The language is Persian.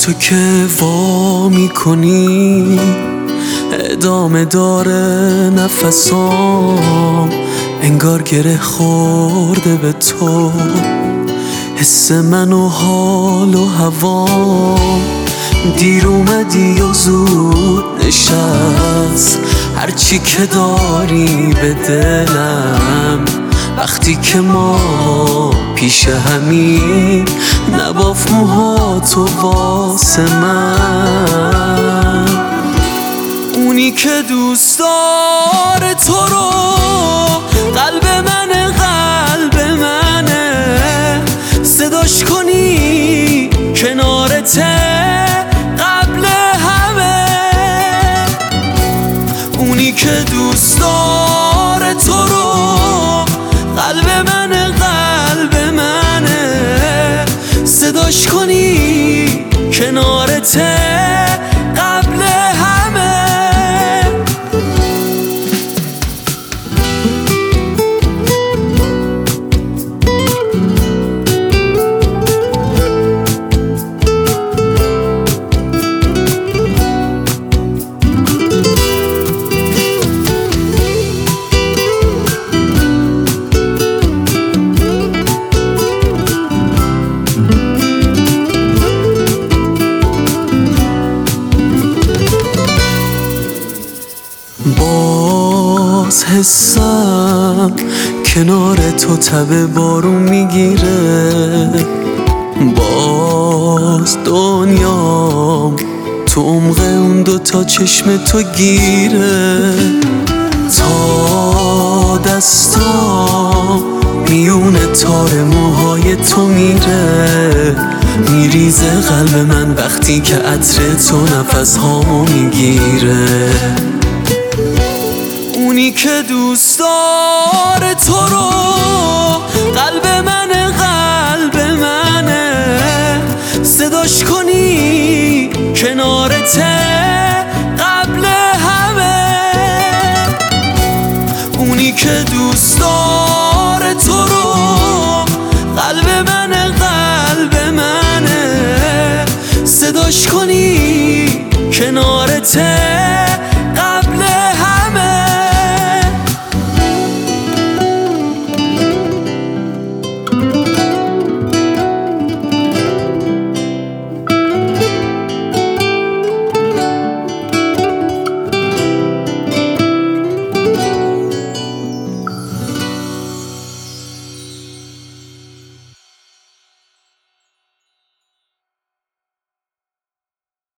تو که وا میکنی ادامه داره نفسام، انگار گره خورده به تو حس من و حال و هوام. دیر اومدی و زود نشست هرچی که داری به دلم، وقتی که ما پیش همین نباف موهاتو واسه من. اونی که دوست داره تو رو قلب منه صداش کنی کنارته قبل همه. اونی که دوست داره تو رو قلب منه صداش کنی کنارته قبل همه. باز حسم کنار تو تب بارون میگیره، باز دنیام تو عمق اون دوتا چشم تو گیره. تا دستام میونه تار موهای تو میریزه قلب من وقتی که عطر تو نفس هامو میگیره. اونی که دوست داره تو رو قلب منه صداش کنی کنارته قبل همه. اونی که دوست داره تو رو قلب منه صداش کنی کنارته